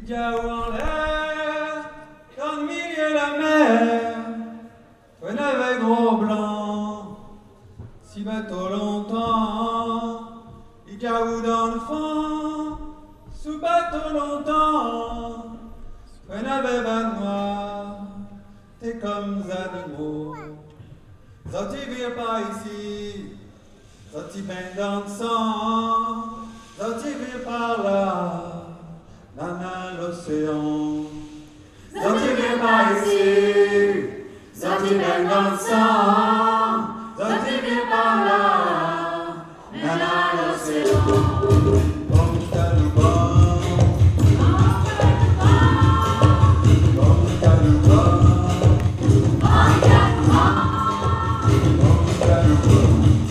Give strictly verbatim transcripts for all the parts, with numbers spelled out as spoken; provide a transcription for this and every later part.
Idiao en l'air, dans le milieu de la mer, on avait gros blanc, si bateau longtemps, Idiao dans le fond, sous bateau longtemps, on avait bas noir, t'es comme les animaux, sorti vire par ici, sorti peine dans le sang, sorti vire par là. Dans l'océan, sorti bien par ici, sorti bien dans le sang, sorti bien par là, dans l'océan. Bon talouba, bon talouba, bon talouba, bon talouba, bon talouba,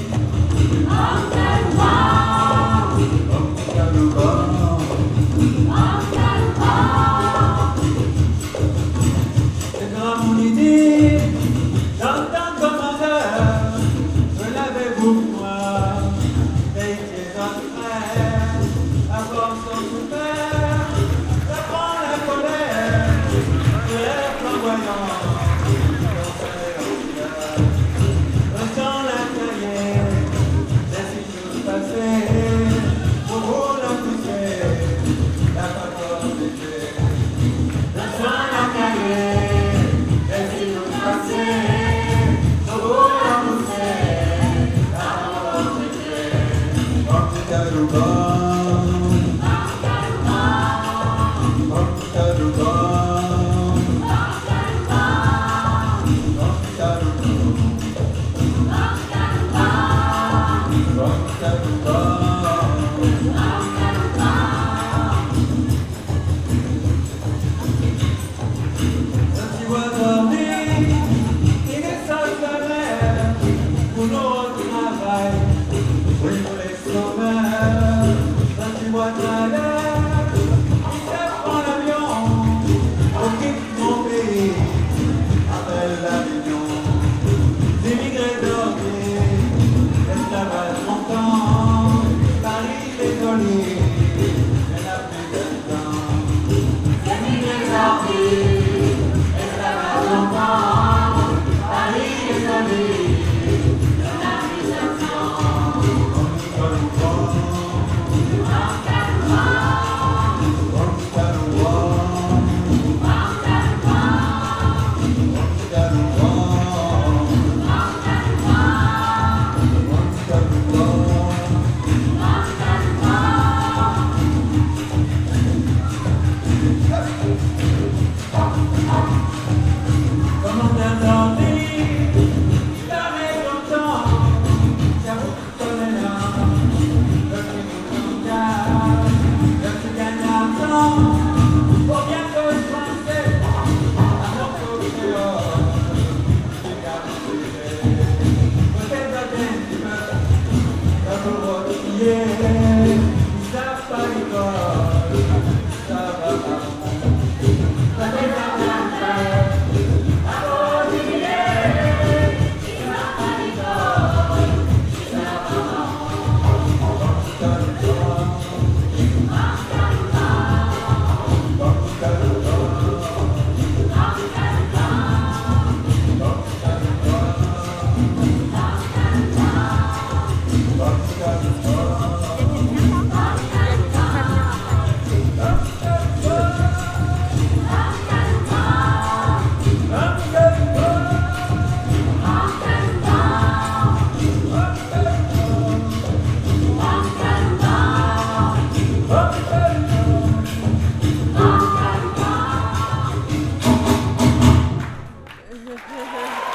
bon talouba. J'entends commandeur, je l'avais vous moi, payer notre frère, avoir son souffert, ça prend la colère, je l'ai flamboyant, je sens la carrière, laissez tout passer, pour vous la pousser, la parole d'été, je sens la carrière. Ha ha ha.